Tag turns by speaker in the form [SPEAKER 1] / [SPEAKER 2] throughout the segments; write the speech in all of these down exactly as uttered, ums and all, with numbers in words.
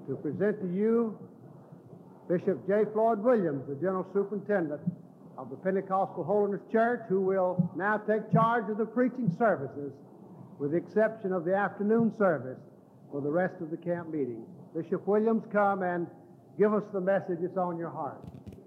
[SPEAKER 1] to present to you Bishop J. Floyd Williams, the General Superintendent of the Pentecostal Holiness Church, who will now take charge of the preaching services, with the exception of the afternoon service, for the rest of the camp meeting. Bishop Williams, come and give us the message that's on your heart.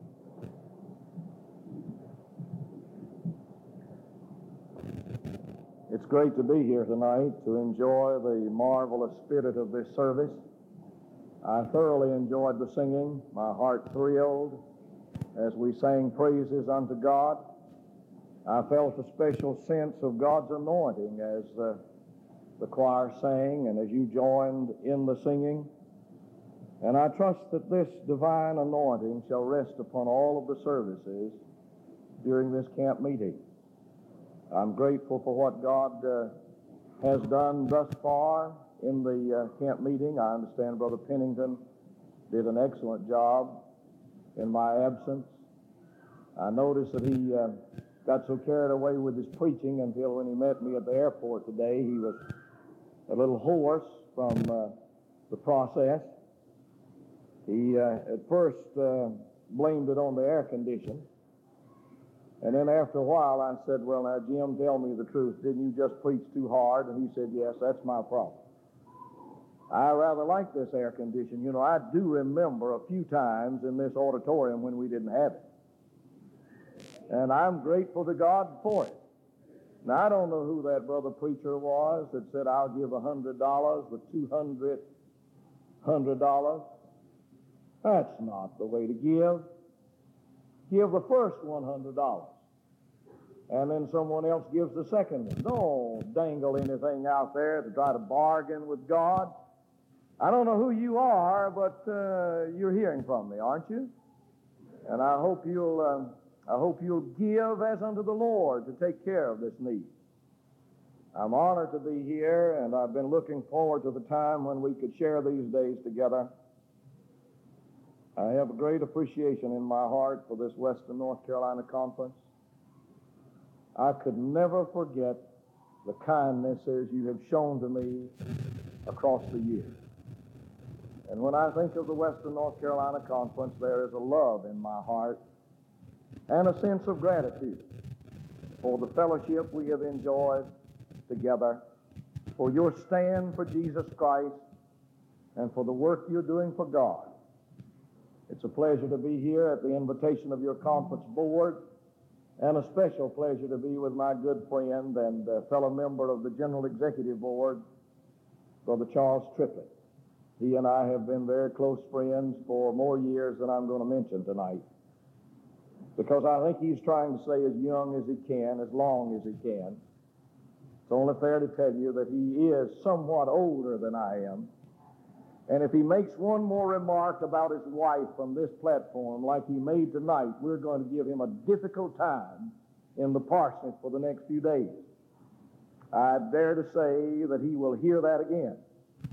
[SPEAKER 2] It's great to be here tonight to enjoy the marvelous spirit of this service. I thoroughly enjoyed the singing. My heart thrilled as we sang praises unto God. I felt a special sense of God's anointing as uh, the choir sang and as you joined in the singing. And I trust that this divine anointing shall rest upon all of the services during this camp meeting. I'm grateful for what God uh, has done thus far in the uh, camp meeting. I understand Brother Pennington did an excellent job in my absence. I noticed that he uh, got so carried away with his preaching until when he met me at the airport today, he was a little hoarse from uh, the process. He uh, at first uh, blamed it on the air condition. And then after a while I said, well, now, Jim, tell me the truth. Didn't you just preach too hard? And he said, yes, that's my problem. I rather like this air condition. You know, I do remember a few times in this auditorium when we didn't have it. And I'm grateful to God for it. Now, I don't know who that brother preacher was that said, I'll give one hundred dollars for two hundred dollars. That's not the way to give. Give the first one hundred dollars. And then someone else gives the second one. Don't dangle anything out there to try to bargain with God. I don't know who you are, but uh, you're hearing from me, aren't you? And I hope you'll, uh, I hope you'll give as unto the Lord to take care of this need. I'm honored to be here, and I've been looking forward to the time when we could share these days together. I have a great appreciation in my heart for this Western North Carolina Conference. I could never forget the kindnesses you have shown to me across the years. And when I think of the Western North Carolina Conference, there is a love in my heart and a sense of gratitude for the fellowship we have enjoyed together, for your stand for Jesus Christ, and for the work you're doing for God. It's a pleasure to be here at the invitation of your conference board, and a special pleasure to be with my good friend and uh, fellow member of the General Executive Board, Brother Charles Triplett. He and I have been very close friends for more years than I'm going to mention tonight, because I think he's trying to stay as young as he can, as long as he can. It's only fair to tell you that he is somewhat older than I am. And if he makes one more remark about his wife from this platform like he made tonight, we're going to give him a difficult time in the parsonage for the next few days. I dare to say that he will hear that again.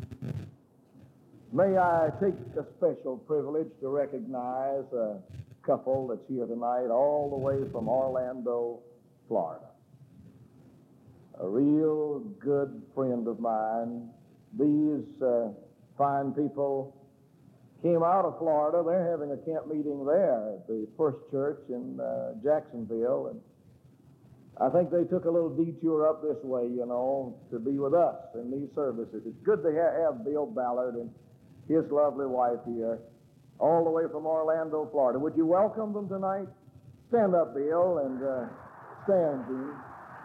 [SPEAKER 2] May I take a special privilege to recognize a couple that's here tonight all the way from Orlando, Florida. A real good friend of mine. These uh, fine people came out of Florida. They're having a camp meeting there at the First Church in uh, Jacksonville, and I think they took a little detour up this way, you know, to be with us in these services. It's good to ha- have Bill Ballard and his lovely wife here, all the way from Orlando, Florida. Would you welcome them tonight? Stand up, Bill, and uh, stand, Gene.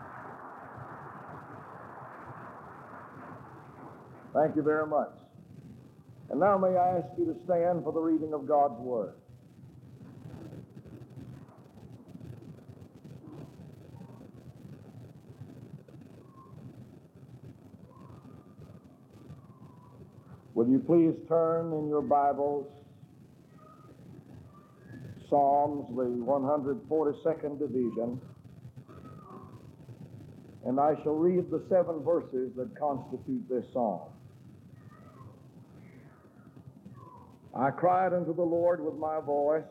[SPEAKER 2] Thank you very much. And now may I ask you to stand for the reading of God's Word. Will you please turn in your Bibles, Psalms, the one hundred forty-second division, and I shall read the seven verses that constitute this psalm. I cried unto the Lord with my voice.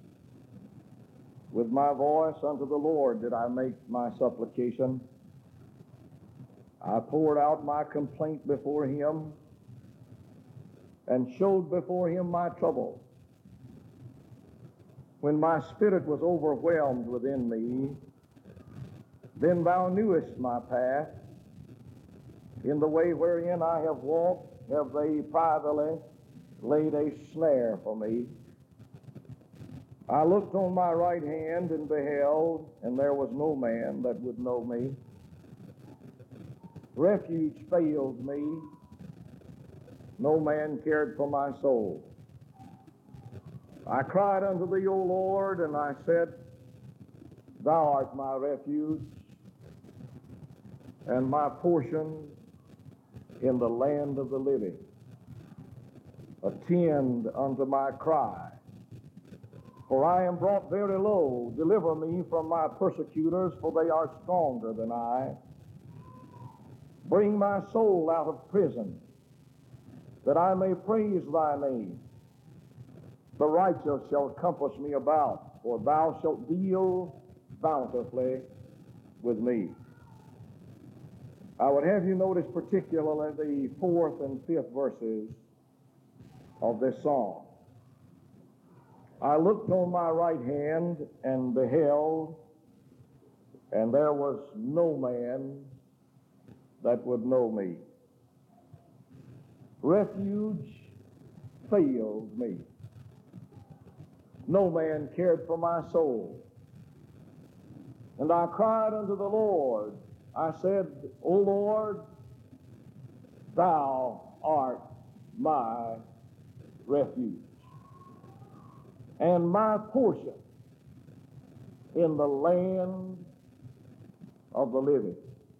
[SPEAKER 2] With my voice unto the Lord did I make my supplication. I poured out my complaint before him. and showed before him my trouble. When my spirit was overwhelmed within me, then thou knewest my path. In the way wherein I have walked, have they privately laid a snare for me. I looked on my right hand and beheld, and there was no man that would know me. Refuge failed me. No man cared for my soul. I cried unto thee, O Lord, and I said, thou art my refuge and my portion in the land of the living. Attend unto my cry, for I am brought very low. Deliver me from my persecutors, for they are stronger than I. Bring my soul out of prison, that I may praise thy name. The righteous shall compass me about, for thou shalt deal bountifully with me. I would have you notice particularly the fourth and fifth verses of this song. I looked on my right hand and beheld, and there was no man that would know me. Refuge failed me. No man cared for my soul. And I cried unto the Lord. I said, O Lord, thou art my refuge and my portion in the land of the living.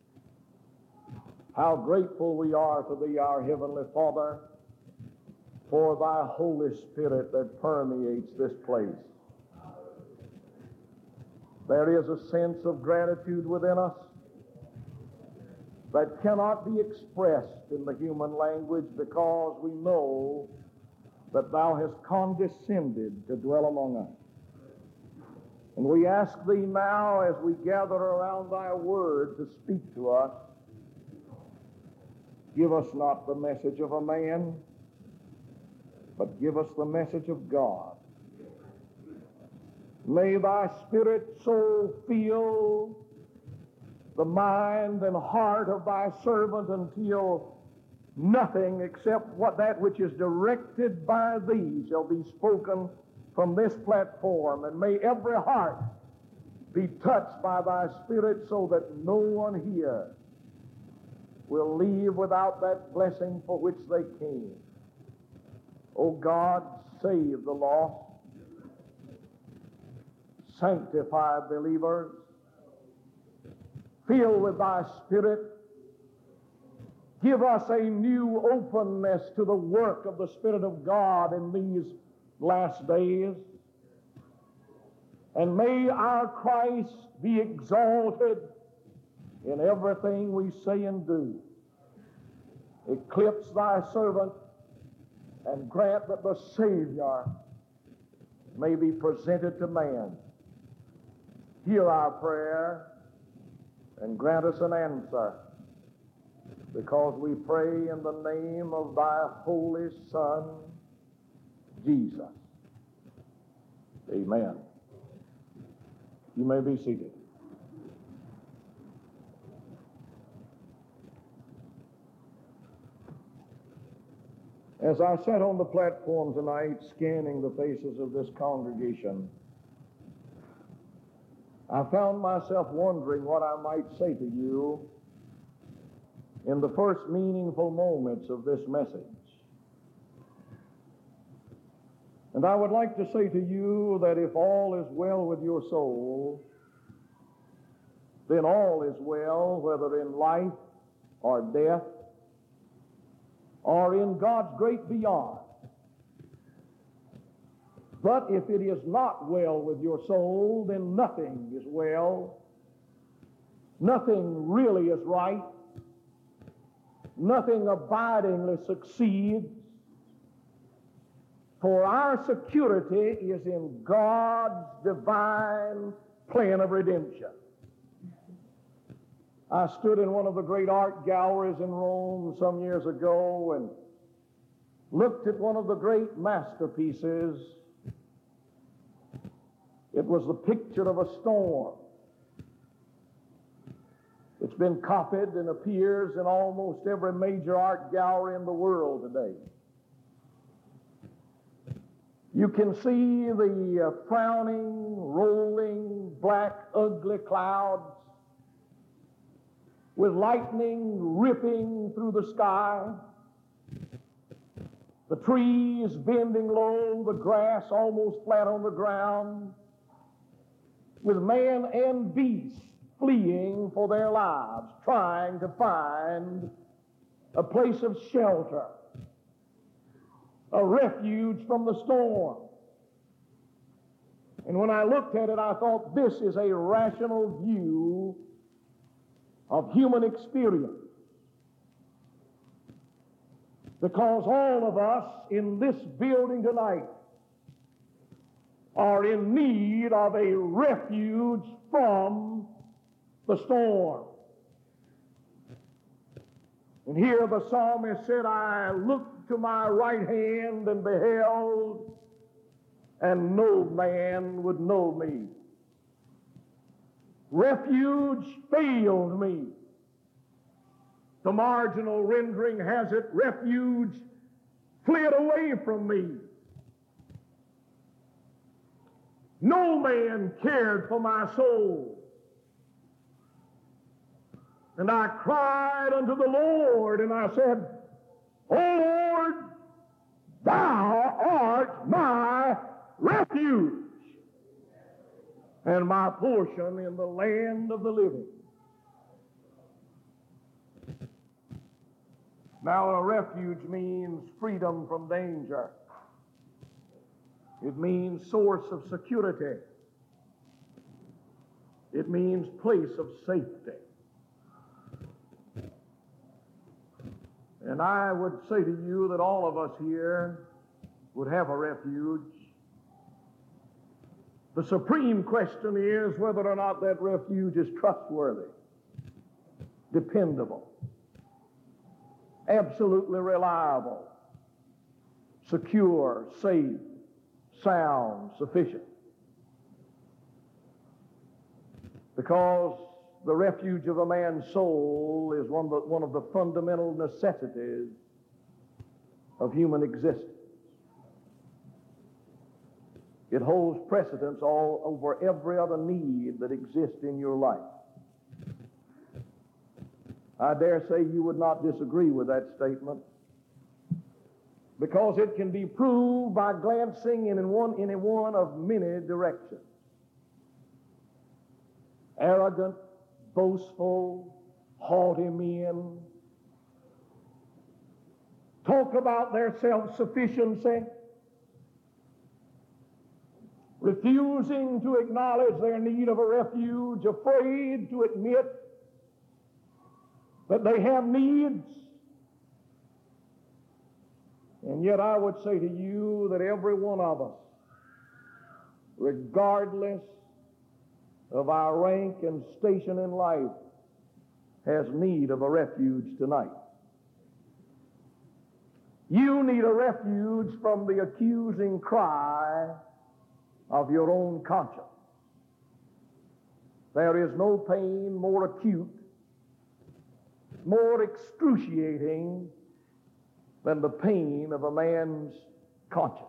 [SPEAKER 2] How grateful we are to thee, our Heavenly Father, for thy Holy Spirit that permeates this place. There is a sense of gratitude within us that cannot be expressed in the human language, because we know that thou hast condescended to dwell among us. And we ask thee now, as we gather around thy word to speak to us, give us not the message of a man, but give us the message of God. May thy Spirit so fill the mind and heart of thy servant until nothing except what that which is directed by thee shall be spoken from this platform. And may every heart be touched by thy Spirit, so that no one here will leave without that blessing for which they came. O God, save the lost. Sanctify believers. Fill with thy Spirit. Give us a new openness to the work of the Spirit of God in these last days. And may our Christ be exalted in everything we say and do. Eclipse thy servant and grant that the Savior may be presented to man. Hear our prayer and grant us an answer, because we pray in the name of thy Holy Son, Jesus. Amen. You may be seated. As I sat on the platform tonight, scanning the faces of this congregation, I found myself wondering what I might say to you in the first meaningful moments of this message. And I would like to say to you that if all is well with your soul, then all is well, whether in life or death, or in God's great beyond. But if it is not well with your soul, then nothing is well. Nothing really is right. Nothing abidingly succeeds. For our security is in God's divine plan of redemption. I stood in one of the great art galleries in Rome some years ago, and looked at one of the great masterpieces. It was the picture of a storm. It's been copied and appears in almost every major art gallery in the world today. You can see the uh, frowning, rolling, black, ugly clouds with lightning ripping through the sky, the trees bending low, the grass almost flat on the ground, with man and beast fleeing for their lives, trying to find a place of shelter, a refuge from the storm. And when I looked at it, I thought, this is a rational view of human experience. Because all of us in this building tonight are in need of a refuge from the storm. And here the psalmist said, I looked to my right hand and beheld, and no man would know me. Refuge failed me. The marginal rendering has it, refuge fled away from me. No man cared for my soul. And I cried unto the Lord, and I said, O Lord, thou art my refuge and my portion in the land of the living. Now, a refuge means freedom from danger. It means source of security. It means place of safety. And I would say to you that all of us here would have a refuge. The supreme question is whether or not that refuge is trustworthy, dependable, absolutely reliable, secure, safe, sound, sufficient. Because the refuge of a man's soul is one of the, one of the fundamental necessities of human existence. It holds precedence all over every other need that exists in your life. I dare say you would not disagree with that statement, because it can be proved by glancing in one, in one of many directions. Arrogant, boastful, haughty men talk about their self-sufficiency, refusing to acknowledge their need of a refuge, afraid to admit that they have needs. And yet I would say to you that every one of us, regardless of our rank and station in life, has need of a refuge tonight. You need a refuge from the accusing cry of your own conscience. There is no pain more acute, more excruciating than the pain of a man's conscience.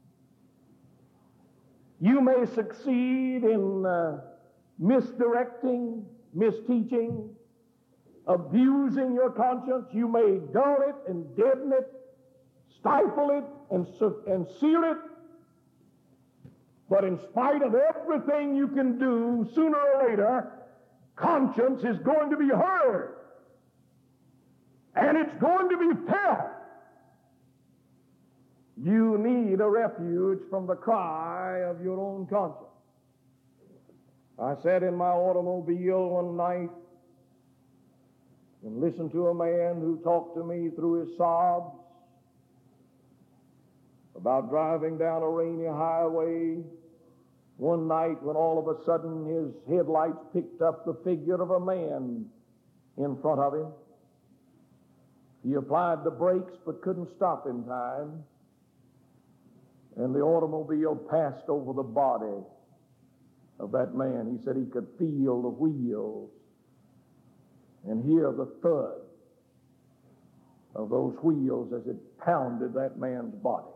[SPEAKER 2] You may succeed in uh, misdirecting, misteaching, abusing your conscience. You may dull it and deaden it, stifle it and, and seal it. But in spite of everything you can do, sooner or later, conscience is going to be heard. And it's going to be felt. You need a refuge from the cry of your own conscience. I sat in my automobile one night and listened to a man who talked to me through his sobs about driving down a rainy highway one night when all of a sudden his headlights picked up the figure of a man in front of him. He applied the brakes but couldn't stop in time, and the automobile passed over the body of that man. He said he could feel the wheels and hear the thud of those wheels as it pounded that man's body.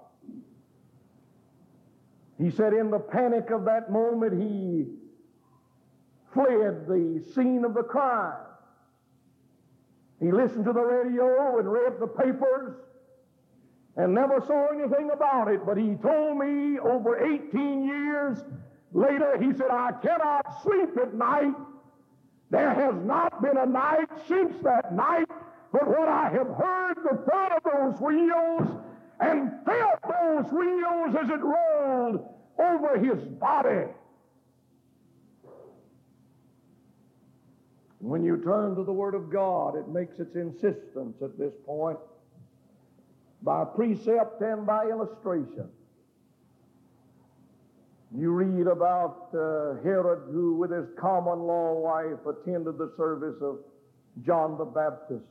[SPEAKER 2] He said in the panic of that moment, he fled the scene of the crime. He listened to the radio and read the papers and never saw anything about it. But he told me over eighteen years later, he said, I cannot sleep at night. There has not been a night since that night, but what I have heard the thud of those wheels and felt those wheels as it rolled over his body. When you turn to the Word of God, it makes its insistence at this point by precept and by illustration. You read about uh, Herod, who with his common law wife attended the service of John the Baptist.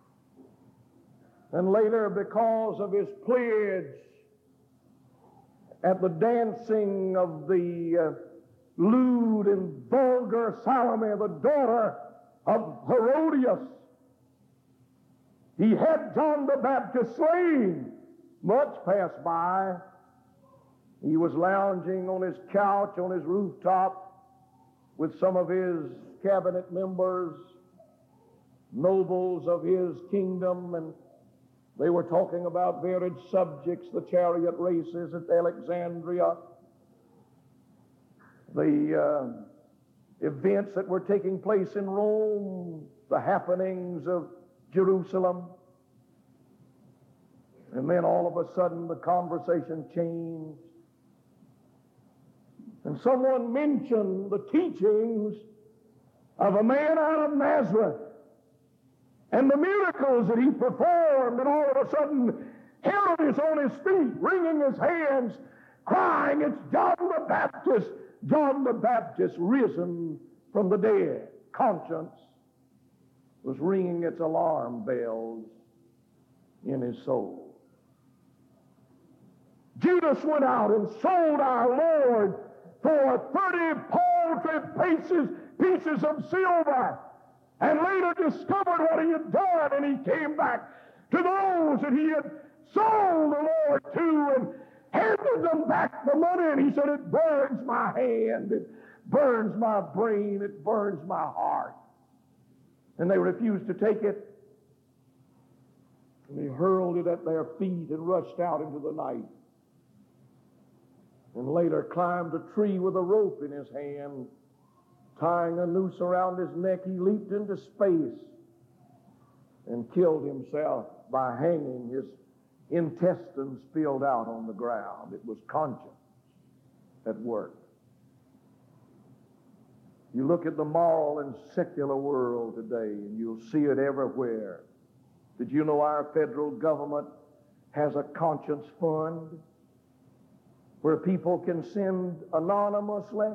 [SPEAKER 2] And later, because of his pledge at the dancing of the uh, lewd and vulgar Salome, the daughter of Herodias, he had John the Baptist slain. Months passed by. He was lounging on his couch on his rooftop with some of his cabinet members, nobles of his kingdom, and they were talking about varied subjects, the chariot races at Alexandria, the uh, events that were taking place in Rome, the happenings of Jerusalem. And then all of a sudden the conversation changed. And someone mentioned the teachings of a man out of Nazareth and the miracles that he performed. And all of a sudden, Herod is on his feet, wringing his hands, crying, it's John the Baptist, John the Baptist risen from the dead. Conscience was ringing its alarm bells in his soul. Judas went out and sold our Lord for thirty paltry pieces, pieces of silver, and later discovered what he had done, and he came back to those that he had sold the Lord to and handed them back the money, and he said, it burns my hand, it burns my brain, it burns my heart. And they refused to take it, and he hurled it at their feet and rushed out into the night. And later climbed a tree with a rope in his hand, tying a noose around his neck. He leaped into space and killed himself by hanging. His intestines spilled out on the ground. It was conscience at work. You look at the moral and secular world today, and you'll see it everywhere. Did you know our federal government has a conscience fund where people can send anonymously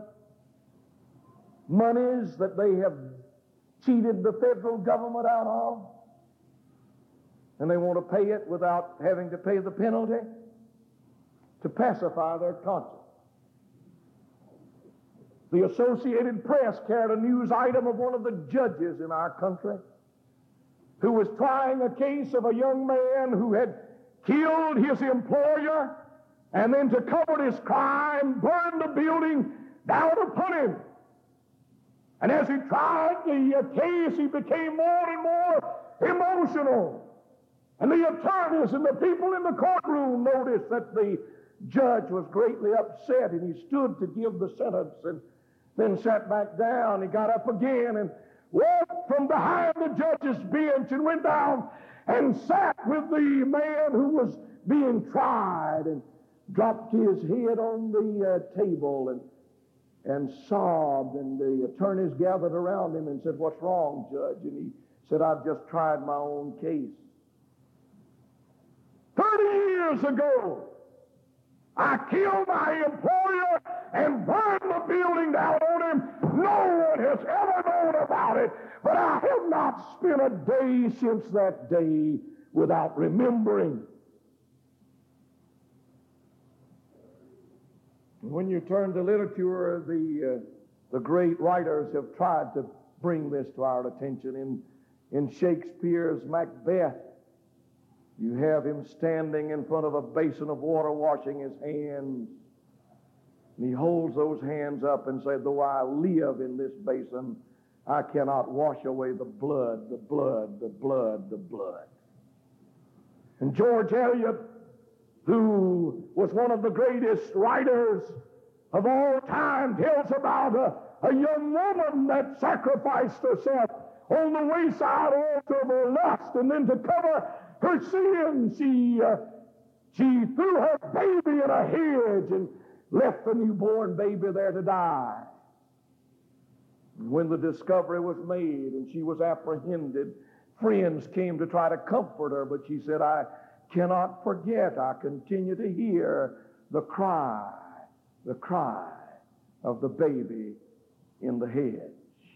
[SPEAKER 2] monies that they have cheated the federal government out of, and they want to pay it without having to pay the penalty to pacify their conscience? The Associated Press carried a news item of one of the judges in our country who was trying a case of a young man who had killed his employer and then, to cover his crime, burned the building down upon him. And as he tried the uh, case, he became more and more emotional. And the attorneys and the people in the courtroom noticed that the judge was greatly upset, and he stood to give the sentence and then sat back down. He got up again and walked from behind the judge's bench and went down and sat with the man who was being tried and dropped his head on the uh, table and and sobbed, and the attorneys gathered around him and said, what's wrong, Judge? And he said, I've just tried my own case. Thirty years ago, I killed my employer and burned the building down on him. No one has ever known about it, but I have not spent a day since that day without remembering. When you turn to literature, the, uh, the great writers have tried to bring this to our attention. In, in Shakespeare's Macbeth, you have him standing in front of a basin of water washing his hands. And he holds those hands up and says, though I live in this basin, I cannot wash away the blood, the blood, the blood, the blood. And George Eliot, who was one of the greatest writers of all time, tells about a, a young woman that sacrificed herself on the wayside altar of her lust, and then to cover her sin, she, uh, she threw her baby in a hedge and left the newborn baby there to die. And when the discovery was made and she was apprehended, friends came to try to comfort her, but she said, I cannot forget. I continue to hear the cry, the cry of the baby in the hedge.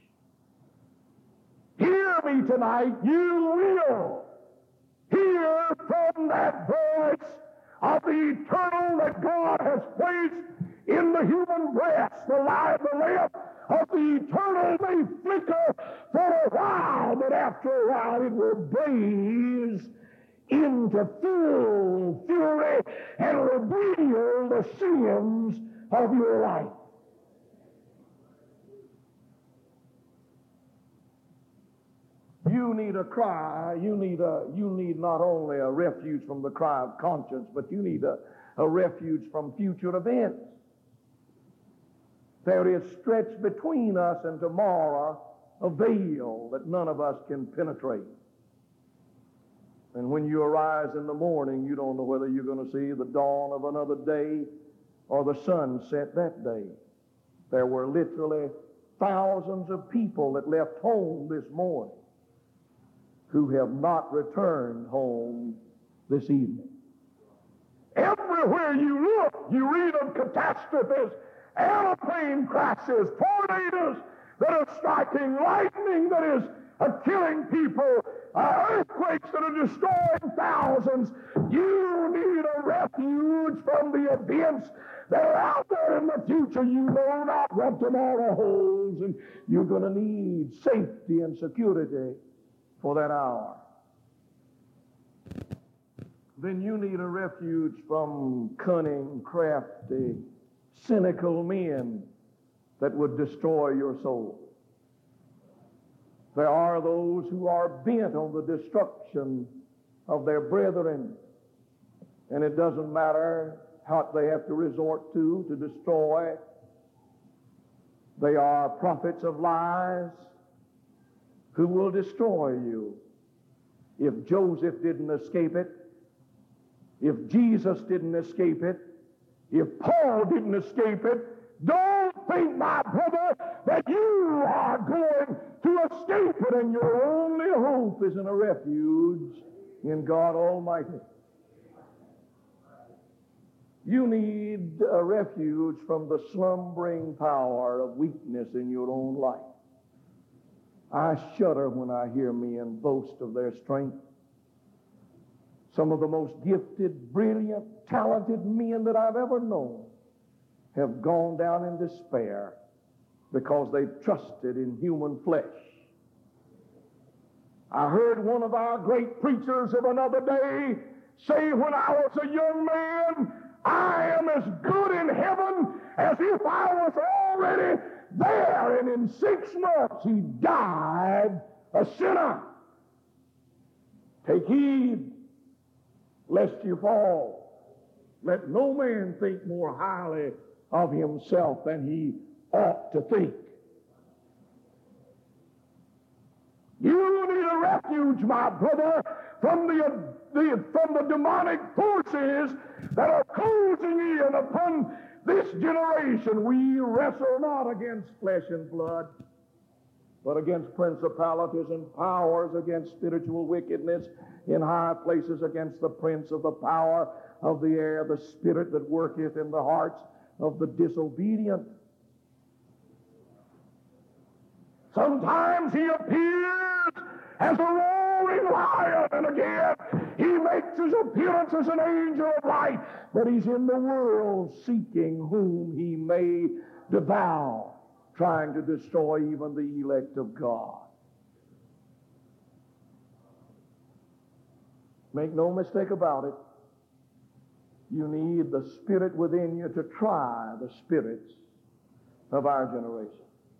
[SPEAKER 2] Hear me tonight, you will hear from that voice of the eternal that God has placed in the human breast. The life, the lamp of the eternal may flicker for a while, but after a while it will blaze into full fury and reveal the sins of your life. You need a cry. You need a. You need not only a refuge from the cry of conscience, but you need a, a refuge from future events. There is stretched between us and tomorrow a veil that none of us can penetrate. And when you arise in the morning, you don't know whether you're going to see the dawn of another day or the sunset that day. There were literally thousands of people that left home this morning who have not returned home this evening. Everywhere you look, you read of catastrophes, airplane crashes, tornadoes that are striking, lightning that is uh, killing people, uh, earthquakes that are destroying thousands. You need a refuge from the events that are out there in the future. You know not what tomorrow holds, and you're going to need safety and security for that hour. Then you need a refuge from cunning, crafty, cynical men that would destroy your soul. There are those who are bent on the destruction of their brethren, and it doesn't matter what they have to resort to to destroy. They are prophets of lies who will destroy you. If Joseph didn't escape it, if Jesus didn't escape it, if Paul didn't escape it, don't think, my brother, that you are going to escape it, and your only hope is in a refuge in God Almighty. You need a refuge from the slumbering power of weakness in your own life. I shudder when I hear men boast of their strength. Some of the most gifted, brilliant, talented men that I've ever known have gone down in despair because they've trusted in human flesh. I heard one of our great preachers of another day say, when I was a young man, I am as good in heaven as if I was already there. And in six months he died a sinner. Take heed lest you fall. Let no man think more highly of himself than he ought to think. You need a refuge, my brother, from the, the, from the demonic forces that are closing in upon this generation. We wrestle not against flesh and blood, but against principalities and powers, against spiritual wickedness in high places, against the prince of the power of the air, the spirit that worketh in the hearts of the disobedient. Sometimes he appears as a roaring lion, and again makes his appearance as an angel of light, but he's in the world seeking whom he may devour, trying to destroy even the elect of God. Make no mistake about it. You need the Spirit within you to try the spirits of our generation.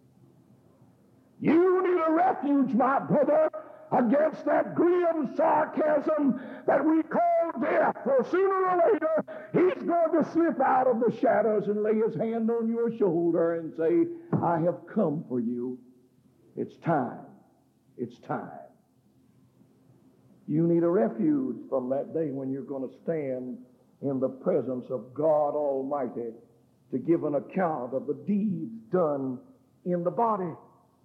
[SPEAKER 2] You need a refuge, my brother, against that grim sarcasm that we call death. For sooner or later, he's going to slip out of the shadows and lay his hand on your shoulder and say, I have come for you. It's time. It's time. You need a refuge from that day when you're going to stand in the presence of God Almighty to give an account of the deeds done in the body.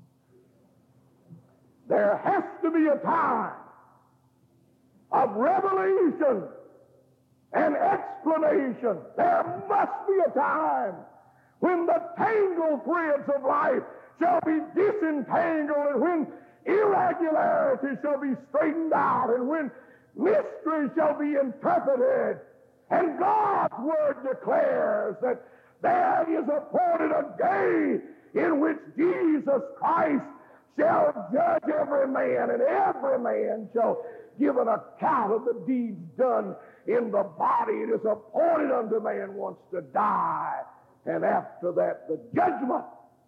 [SPEAKER 2] There has to be a time of revelation and explanation. There must be a time when the tangled threads of life shall be disentangled, and when irregularity shall be straightened out, and when mystery shall be interpreted. And God's word declares that there is appointed a day in which Jesus Christ shall judge every man, and every man shall give an account of the deeds done in the body. It is appointed unto man once to die, and after that the judgment.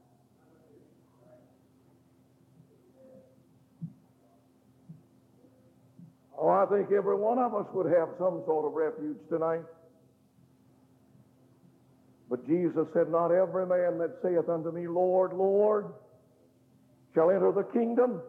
[SPEAKER 2] Oh, I think every one of us would have some sort of refuge tonight. But Jesus said, not every man that saith unto me, Lord, Lord, shall enter the kingdom.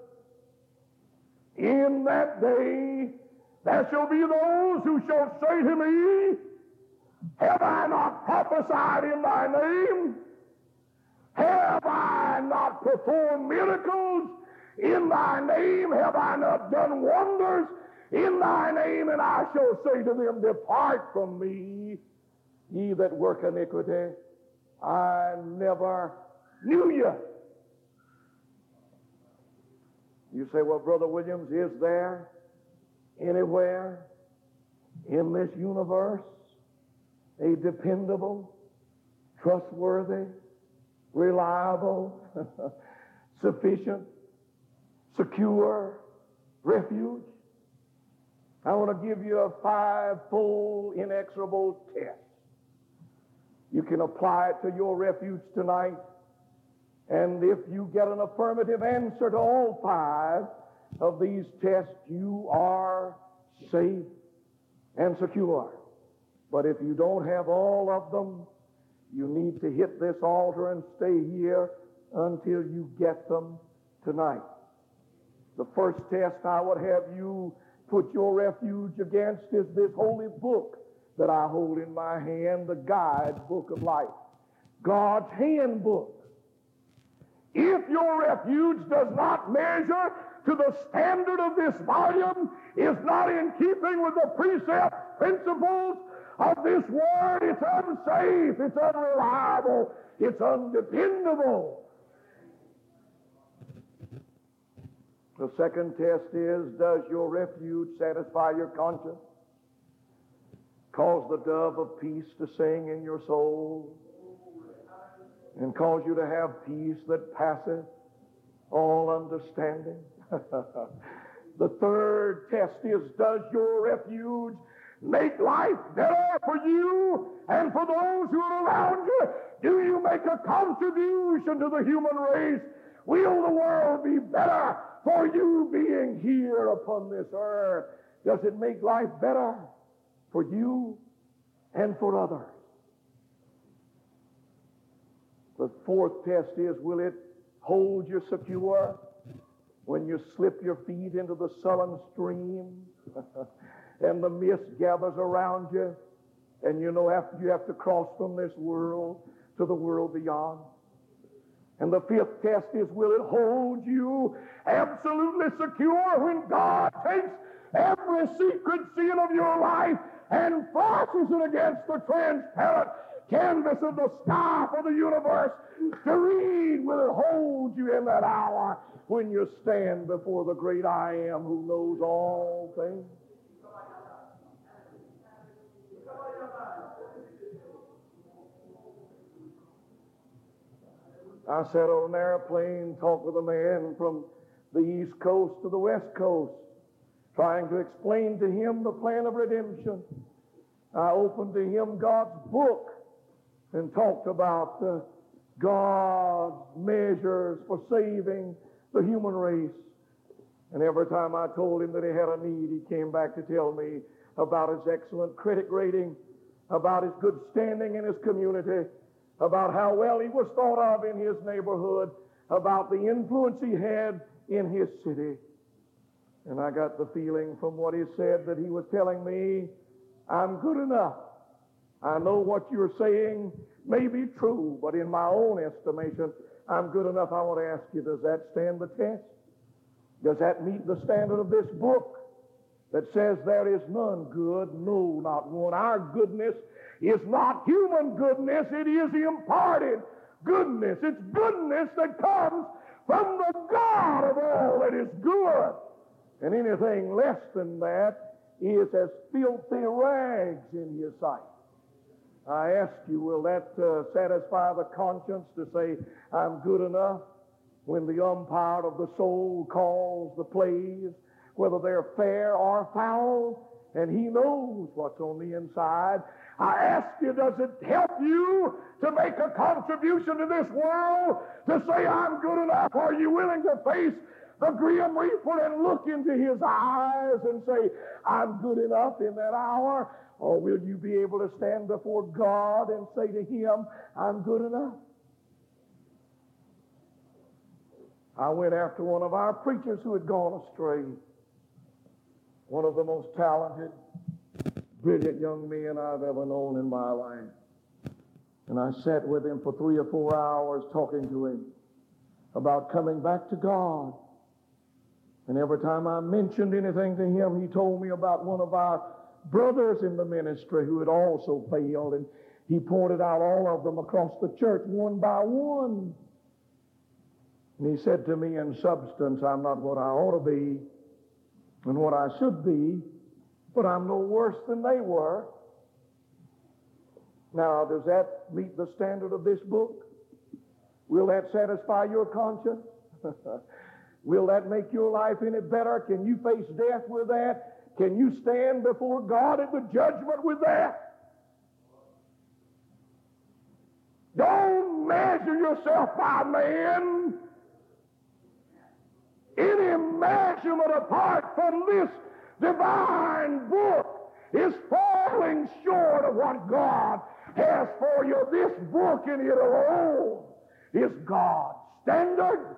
[SPEAKER 2] In that day there shall be those who shall say to me, have I not prophesied in thy name? Have I not performed miracles in thy name? Have I not done wonders in thy name? And I shall say to them, depart from me, ye that work iniquity. I never knew you. You say, well, Brother Williams, is there anywhere in this universe a dependable, trustworthy, reliable, sufficient, secure refuge? I want to give you a five-fold inexorable test. You can apply it to your refuge tonight, and if you get an affirmative answer to all five of these tests, you are safe and secure. But if you don't have all of them, you need to hit this altar and stay here until you get them tonight. The first test I would have you put your refuge against is this holy book that I hold in my hand, the guide book of life, God's handbook. If your refuge does not measure to the standard of this volume, is not in keeping with the precepts, principles of this word, it's unsafe, it's unreliable, it's undependable. The second test is, does your refuge satisfy your conscience? Cause the dove of peace to sing in your soul, and cause you to have peace that passeth all understanding. The third test is, does your refuge make life better for you and for those who are around you? Do you make a contribution to the human race? Will the world be better for you being here upon this earth? Does it make life better for you and for others? The fourth test is, will it hold you secure when you slip your feet into the sullen stream and the mist gathers around you, and you know after you have to cross from this world to the world beyond? And the fifth test is, will it hold you absolutely secure when God takes every secret sin of your life and flashes it against the transparent canvas of the sky for the universe to read? Will it hold you in that hour when you stand before the great I Am who knows all things? I sat on an airplane, talked with a man from the East Coast to the West Coast, trying to explain to him the plan of redemption. I opened to him God's book and talked about uh, God's measures for saving the human race. And every time I told him that he had a need, he came back to tell me about his excellent credit rating, about his good standing in his community, about how well he was thought of in his neighborhood, about the influence he had in his city. And I got the feeling from what he said that he was telling me, I'm good enough. I know what you're saying may be true, but in my own estimation, I'm good enough. I want to ask you, does that stand the test? Does that meet the standard of this book that says there is none good, no, not one? Our goodness is not human goodness. It is imparted goodness. It's goodness that comes from the God of all that is good. And anything less than that is as filthy rags in his sight. I ask you, will that uh, satisfy the conscience to say, I'm good enough, when the umpire of the soul calls the plays, whether they're fair or foul, and he knows what's on the inside? I ask you, does it help you to make a contribution to this world, to say, I'm good enough? Are you willing to face the grim reaper and look into his eyes and say, I'm good enough in that hour? Or will you be able to stand before God and say to him, I'm good enough? I went after one of our preachers who had gone astray, one of the most talented, brilliant young men I've ever known in my life. And I sat with him for three or four hours talking to him about coming back to God. And every time I mentioned anything to him, he told me about one of our brothers in the ministry who had also failed, and he pointed out all of them across the church one by one. And he said to me, in substance, I'm not what I ought to be and what I should be, but I'm no worse than they were. Now, does that meet the standard of this book? Will that satisfy your conscience? Will that make your life any better? Can you face death with that? Can you stand before God at the judgment with that? Don't measure yourself by man. Any measurement apart from this divine book is falling short of what God has for you. This book in it alone is God's standard.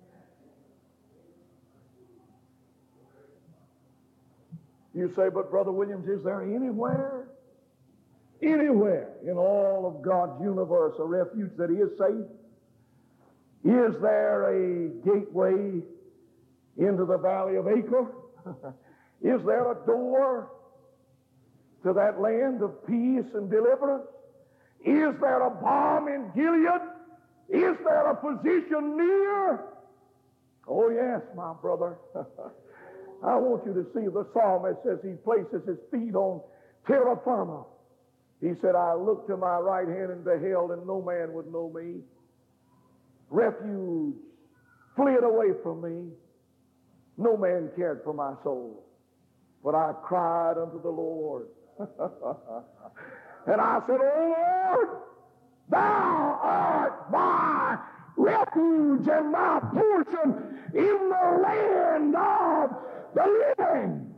[SPEAKER 2] You say, but Brother Williams, is there anywhere, anywhere in all of God's universe a refuge that is safe? Is there a gateway into the valley of Acre? Is there a door to that land of peace and deliverance? Is there a balm in Gilead? Is there a physician near? Oh yes, my brother. I want you to see the psalmist as he places his feet on terra firma. He said, I looked to my right hand and beheld, and no man would know me. Refuge fled away from me. No man cared for my soul. But I cried unto the Lord. And I said, O Lord, thou art my refuge and my portion in the land of the living.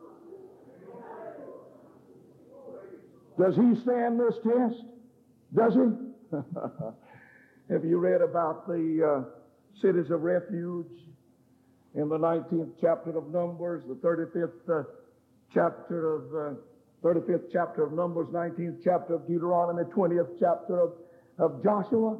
[SPEAKER 2] Does he stand this test? Does he? Have you read about the uh, cities of refuge in the nineteenth chapter of Numbers, the thirty-fifth uh, chapter of uh, thirty-fifth chapter of Numbers, nineteenth chapter of Deuteronomy, twentieth chapter of, of Joshua?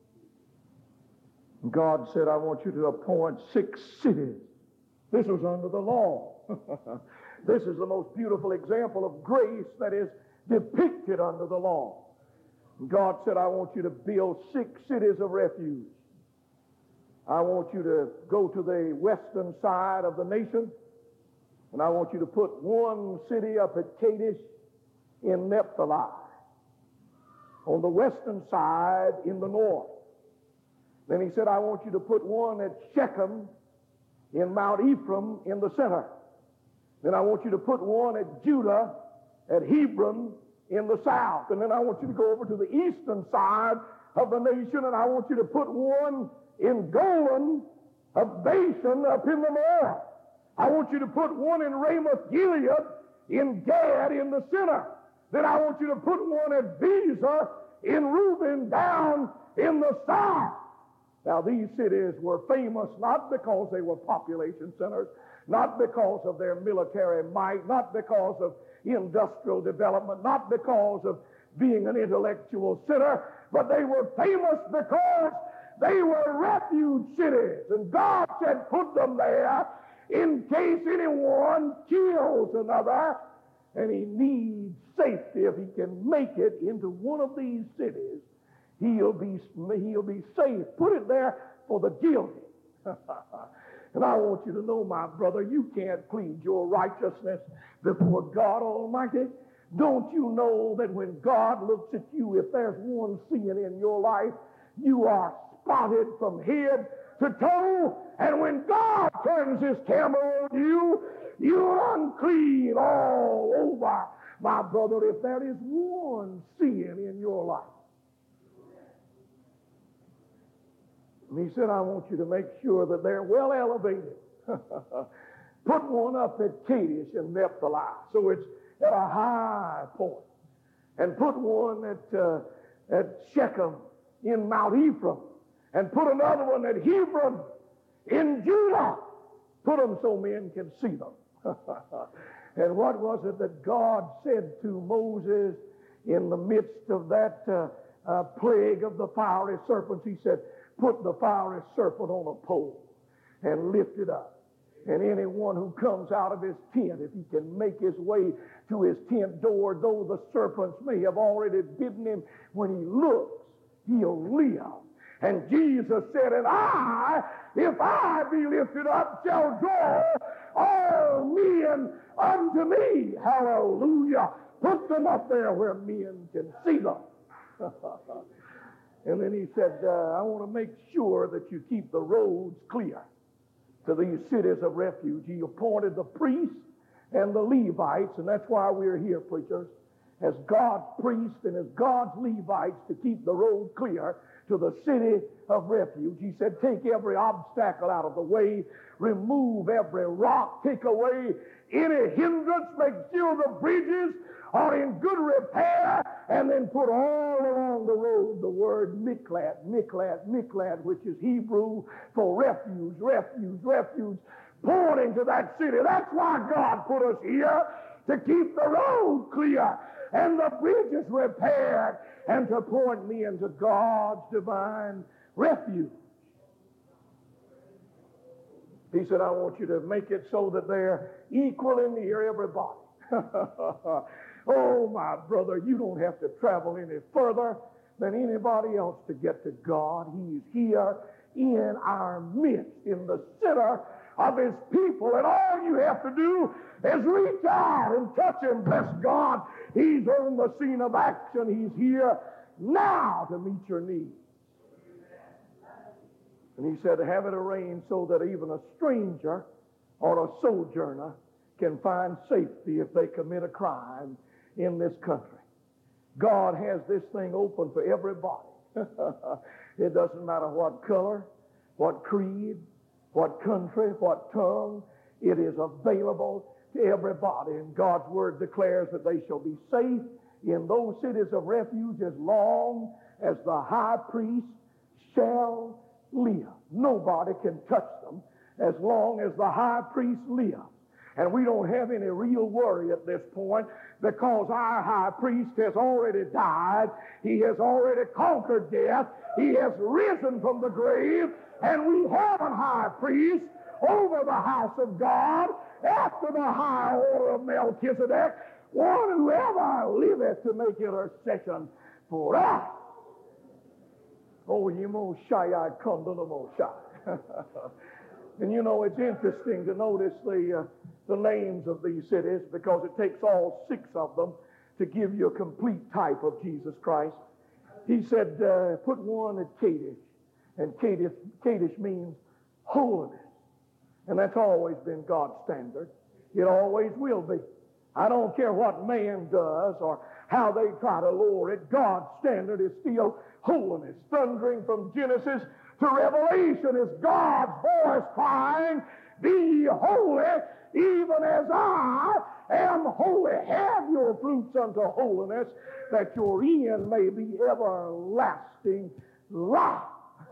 [SPEAKER 2] God said, I want you to appoint six cities. This was under the law. This is the most beautiful example of grace that is depicted under the law. God said, I want you to build six cities of refuge. I want you to go to the western side of the nation, and I want you to put one city up at Kadesh in Naphtali, on the western side in the north.
[SPEAKER 3] Then he said, I want you to put one at Shechem in Mount Ephraim in the center. Then I want you to put one at Judah at Hebron in the south. And then I want you to go over to the eastern side of the nation, and I want you to put one in Golan of Bashan up in the north. I want you to put one in Ramoth Gilead in Gad in the center. Then I want you to put one at Bezer in Reuben down in the south. Now, these cities were famous not because they were population centers, not because of their military might, not because of industrial development, not because of being an intellectual center, but they were famous because they were refuge cities. And God said, put them there in case anyone kills another, and he needs safety. If he can make it into one of these cities, he'll be, he'll be safe. Put it there for the guilty. And I want you to know, my brother, you can't plead your righteousness before God Almighty. Don't you know that when God looks at you, if there's one sin in your life, you are spotted from head to toe, and when God turns his camera on you, you're unclean all over. My brother, if there is one sin in your life, and he said, I want you to make sure that they're well elevated. Put one up at Kadesh in Naphtali, so it's at a high point. And put one at, uh, at Shechem in Mount Ephraim. And put another one at Hebron in Judah. Put them so men can see them. And what was it that God said to Moses in the midst of that uh, uh, plague of the fiery serpents? He said, put the fiery serpent on a pole and lift it up. And anyone who comes out of his tent, if he can make his way to his tent door, though the serpents may have already bitten him, when he looks, he'll live. And Jesus said, and I, if I be lifted up, shall draw all men unto me. Hallelujah. Put them up there where men can see them. And then he said, uh, I want to make sure that you keep the roads clear to these cities of refuge. He appointed the priests and the Levites, and that's why we're here, preachers, as God's priests and as God's Levites to keep the road clear to the city of refuge. He said, take every obstacle out of the way, remove every rock, take away any hindrance, make sure the bridges are in good repair, and then put all along the road the word miklat, miklat, miklat, which is Hebrew for refuge, refuge, refuge, pointing to that city. That's why God put us here, to keep the road clear and the bridges repaired, and to point men to God's divine refuge. He said, I want you to make it so that they're equal and near everybody. Oh, my brother, you don't have to travel any further than anybody else to get to God. He's here in our midst, in the center of his people, and all you have to do is reach out and touch him. Bless God, he's on the scene of action. He's here now to meet your needs. And he said, have it arranged so that even a stranger or a sojourner can find safety if they commit a crime in this country. God has this thing open for everybody. It doesn't matter what color, what creed, what country, what tongue. It is available to everybody. And God's word declares that they shall be safe in those cities of refuge as long as the high priest shall live. Nobody can touch them as long as the high priest lives. And we don't have any real worry at this point, because our high priest has already died. He has already conquered death. He has risen from the grave. And we have a high priest over the house of God after the high order of Melchizedek, one who ever liveth to make intercession for us. Oh, Yemoshai Kundalamoshai. And you know, it's interesting to notice the, uh, the names of these cities, because it takes all six of them to give you a complete type of Jesus Christ. He said, uh, put one at Kadesh, And Kadesh, Kadesh means holiness. And that's always been God's standard. It always will be. I don't care what man does or how they try to lower it. God's standard is still holiness. Thundering from Genesis to Revelation is God's voice crying, "Be ye holy, even as I am holy. Have your fruits unto holiness, that your end may be everlasting life."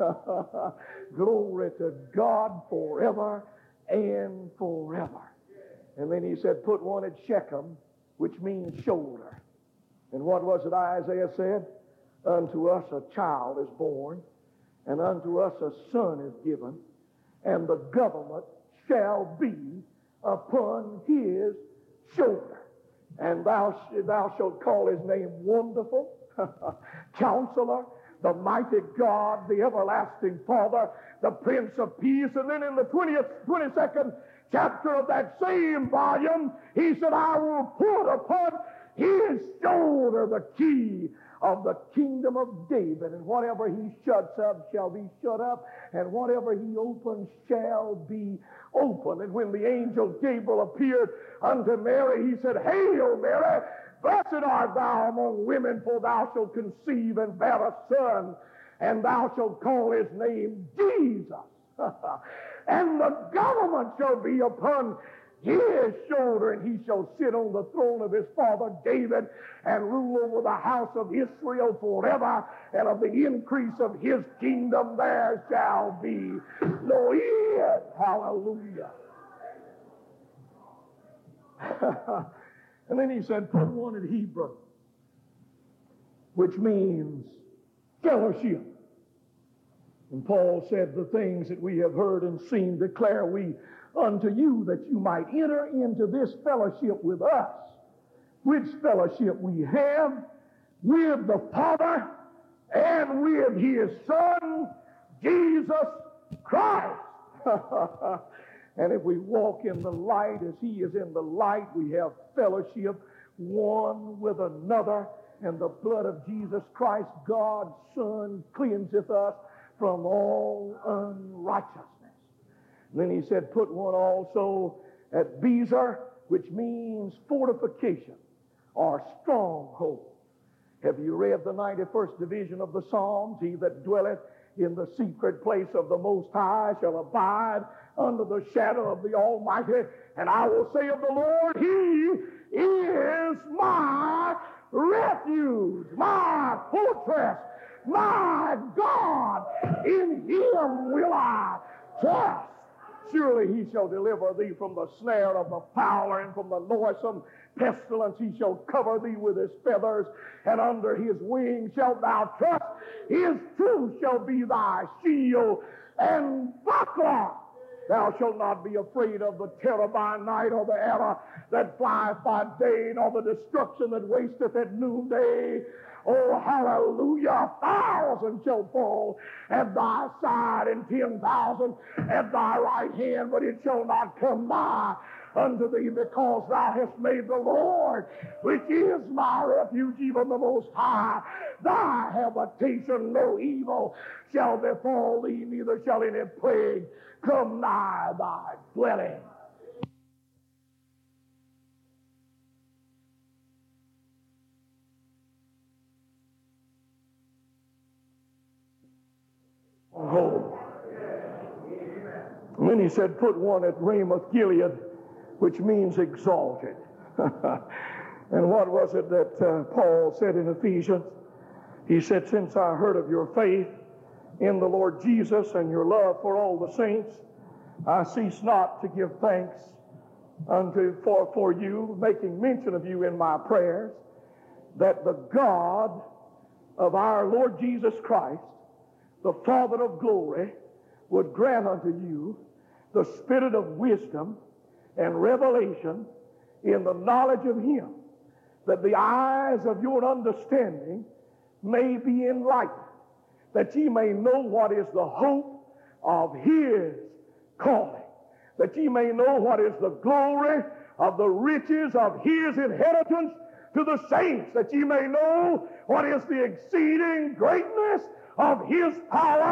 [SPEAKER 3] Glory to God forever and forever. And then he said, put one at Shechem, which means shoulder. And what was it Isaiah said? Unto us a child is born, and unto us a son is given, and the government shall be upon his shoulder. And thou, thou shalt call his name Wonderful, Counselor, the Mighty God, the Everlasting Father, the Prince of Peace. And then in the twentieth, twenty-second chapter of that same volume, he said, I will put upon his shoulder the key of the kingdom of David, and whatever he shuts up shall be shut up, and whatever he opens shall be open. And when the angel Gabriel appeared unto Mary, he said, Hail, Mary, blessed art thou among women, for thou shalt conceive and bear a son, and thou shalt call his name Jesus. And the government shall be upon his shoulder, and he shall sit on the throne of his father David, and rule over the house of Israel forever, and of the increase of his kingdom there shall be no end. Hallelujah. And then he said, put one in Hebrew, which means fellowship. And Paul said, the things that we have heard and seen declare we unto you, that you might enter into this fellowship with us, which fellowship we have with the Father and with his Son, Jesus Christ. And if we walk in the light as he is in the light, we have fellowship one with another, and the blood of Jesus Christ, God's Son, cleanseth us from all unrighteousness. And then he said, put one also at Bezer, which means fortification or stronghold. Have you read the ninety-first division of the Psalms? He that dwelleth in the secret place of the Most High shall abide under the shadow of the Almighty. And I will say of the Lord, he is my refuge, my fortress, my God. In him will I trust. Surely he shall deliver thee from the snare of the fowler, and from the noisome pestilence. He shall cover thee with his feathers, and under his wings shalt thou trust. His truth shall be thy shield and buckler. Thou shalt not be afraid of the terror by night, or the arrow that flieth by day, nor the destruction that wasteth at noonday. Oh, hallelujah. A thousand shall fall at thy side, and ten thousand at thy right hand, but it shall not come nigh unto thee, because thou hast made the Lord, which is my refuge, even the Most High, thy habitation. No evil shall befall thee, neither shall any plague come nigh thy dwelling. Oh. And then he said, put one at Ramoth Gilead, which means exalted. And what was it that uh, Paul said in Ephesians? He said, since I heard of your faith in the Lord Jesus and your love for all the saints, I cease not to give thanks unto for, for you, making mention of you in my prayers, that the God of our Lord Jesus Christ, the Father of glory, would grant unto you the spirit of wisdom and revelation in the knowledge of him, that the eyes of your understanding may be enlightened, that ye may know what is the hope of his calling, that ye may know what is the glory of the riches of his inheritance to the saints, that ye may know what is the exceeding greatness of his power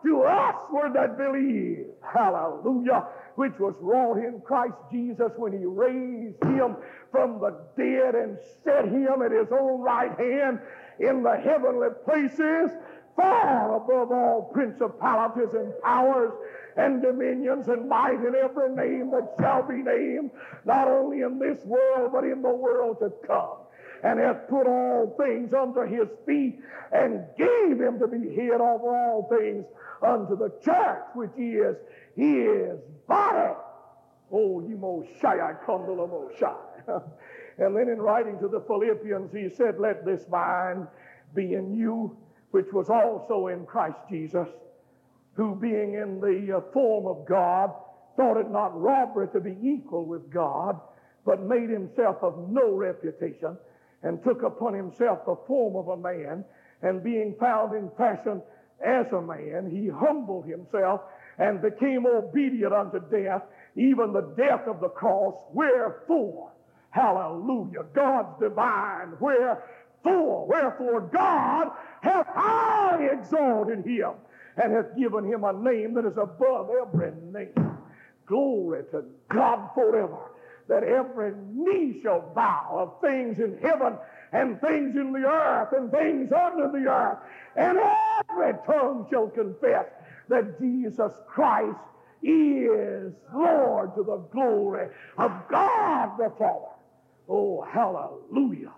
[SPEAKER 3] to us word that believe. Hallelujah. Which was wrought in Christ Jesus when he raised him from the dead and set him at his own right hand in the heavenly places, far above all principalities and powers and dominions and might in every name that shall be named, not only in this world but in the world to come, and hath put all things under his feet, and gave him to be head over all things unto the church, which is his body. Oh, you Moshiach, Kundala Moshiach. And then in writing to the Philippians, he said, let this mind be in you, which was also in Christ Jesus, who being in the uh, form of God, thought it not robbery to be equal with God, but made himself of no reputation, and took upon himself the form of a man, and being found in fashion as a man, he humbled himself and became obedient unto death, even the death of the cross. Wherefore, hallelujah, God's divine, wherefore, wherefore God hath highly exalted him, and hath given him a name that is above every name. Glory to God forever, that every knee shall bow of things in heaven and things in the earth and things under the earth, and every tongue shall confess that Jesus Christ is Lord, to the glory of God the Father. Oh, hallelujah.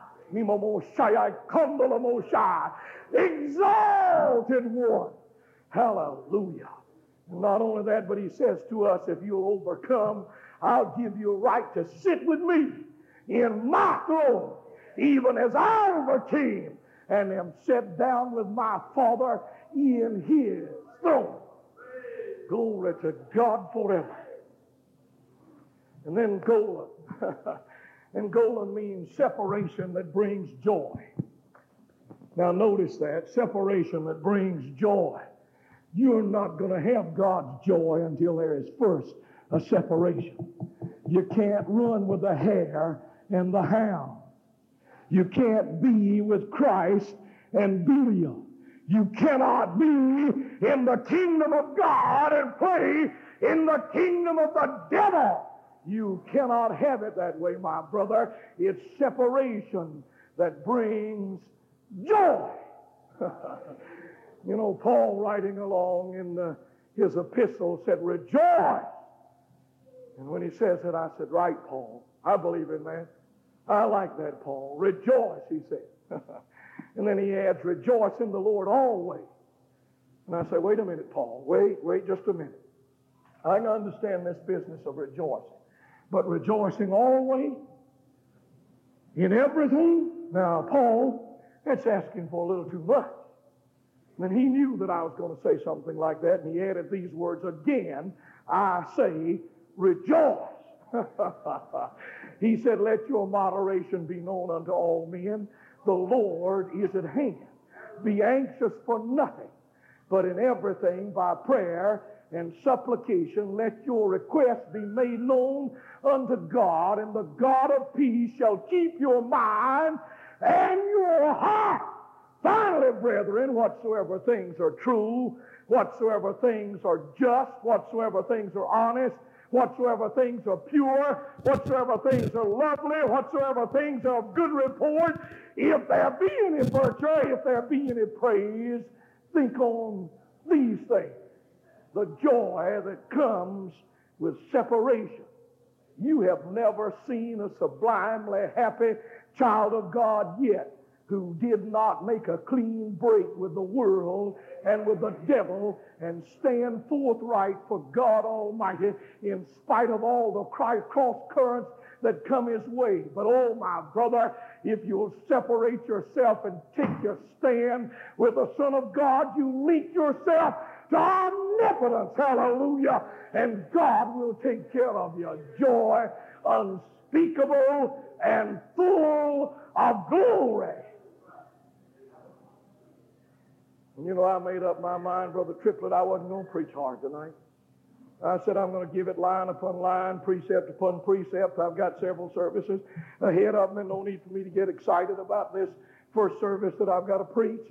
[SPEAKER 3] Exalted one. Hallelujah. And not only that, but he says to us, if you'll overcome, I'll give you a right to sit with me in my throne, even as I overcame and am set down with my Father in his throne. Glory to God forever. And then Golan. And Golan means separation that brings joy. Now notice that, separation that brings joy. You're not going to have God's joy until there is first a separation. You can't run with the hare and the hound. You can't be with Christ and Belial. You cannot be in the kingdom of God and play in the kingdom of the devil. You cannot have it that way, my brother. It's separation that brings joy. You know, Paul, writing along in the, his epistle, said, rejoice. And when he says it, I said, right, Paul. I believe in that. I like that, Paul. Rejoice, he said. And then he adds, rejoice in the Lord always. And I say, wait a minute, Paul. Wait, wait just a minute. I can understand this business of rejoicing. But rejoicing always in everything? Now, Paul, that's asking for a little too much. And he knew that I was going to say something like that, and he added these words, again, I say, rejoice. He said, let your moderation be known unto all men. The Lord is at hand. Be anxious for nothing, but in everything by prayer and supplication let your requests be made known unto God, and the God of peace shall keep your mind and your heart. Finally, brethren, whatsoever things are true, whatsoever things are just, whatsoever things are honest, whatsoever things are pure, whatsoever things are lovely, whatsoever things are of good report, if there be any virtue, if there be any praise, think on these things. The joy that comes with separation. You have never seen a sublimely happy child of God yet who did not make a clean break with the world and with the devil and stand forthright for God Almighty in spite of all the cross currents that come his way. But oh, my brother, if you'll separate yourself and take your stand with the Son of God, you link yourself to omnipotence, hallelujah, and God will take care of your joy unspeakable and full of glory. And you know, I made up my mind, Brother Triplett, I wasn't going to preach hard tonight. I said I'm going to give it line upon line, precept upon precept. I've got several services ahead of me, and no need for me to get excited about this first service that I've got to preach.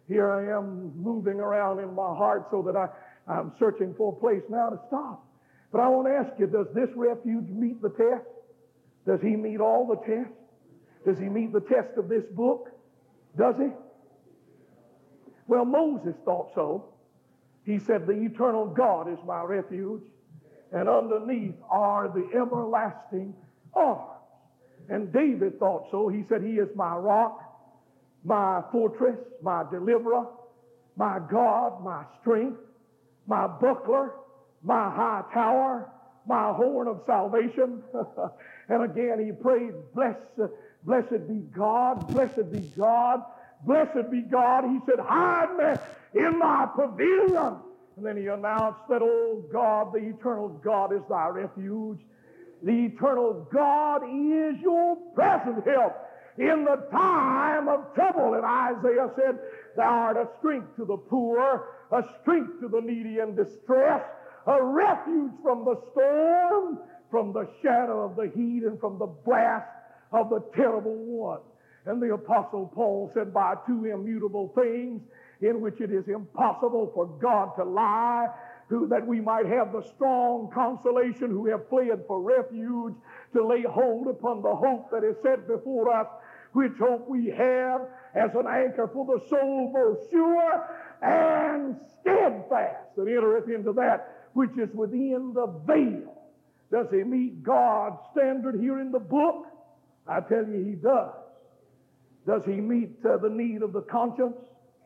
[SPEAKER 3] here I am moving around in my heart so that I, I'm searching for a place now to stop. But I want to ask you, does this refuge meet the test? Does he meet all the tests? Does he meet the test of this book? Does he? Well, Moses thought so. He said, the eternal God is my refuge, and underneath are the everlasting arms. And David thought so. He said, he is my rock, my fortress, my deliverer, my God, my strength, my buckler, my high tower, my horn of salvation. And again he prayed, bless, uh, blessed be God, blessed be God, blessed be God. He said, hide me in my pavilion. And then he announced that, oh God, the eternal God is thy refuge. The eternal God is your present help in the time of trouble. And Isaiah said, thou art a strength to the poor, a strength to the needy in distress, a refuge from the storm, from the shadow of the heat, and from the blast of the terrible one. And the Apostle Paul said, by two immutable things in which it is impossible for God to lie, who, that we might have the strong consolation who have fled for refuge, to lay hold upon the hope that is set before us, which hope we have as an anchor for the soul, both sure and steadfast, that entereth into that which is within the veil. Does he meet God's standard here in the book? I tell you, he does. Does he meet uh, the need of the conscience?